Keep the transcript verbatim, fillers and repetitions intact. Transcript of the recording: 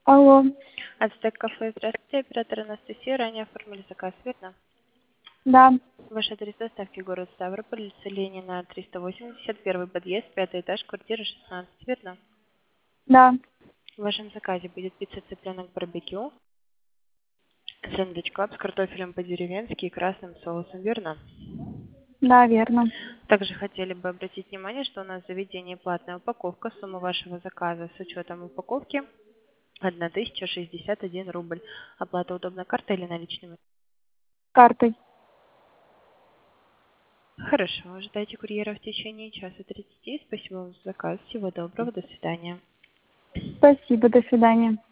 Алло. Ацтек кафе, здравствуйте, оператор Анастасия, ранее оформили заказ, верно? Да, Ваш адрес доставки город Ставрополь, улица Ленина, триста восемьдесят, первый подъезд, пятый этаж, квартира шестнадцать, верно? да, В вашем заказе будет пицца цыпленок барбекю, сэндвич клаб с картофелем по-деревенски и красным соусом, верно? да, верно. Также хотели бы обратить внимание, что у нас в заведении платная упаковка. Сумма вашего заказа с учетом упаковки тысяча шестьдесят один рубль. Оплата удобна картой или наличными? Картой. Хорошо, ожидайте курьера в течение часа тридцати. Спасибо вам за заказ. Всего доброго, до свидания. Спасибо, до свидания.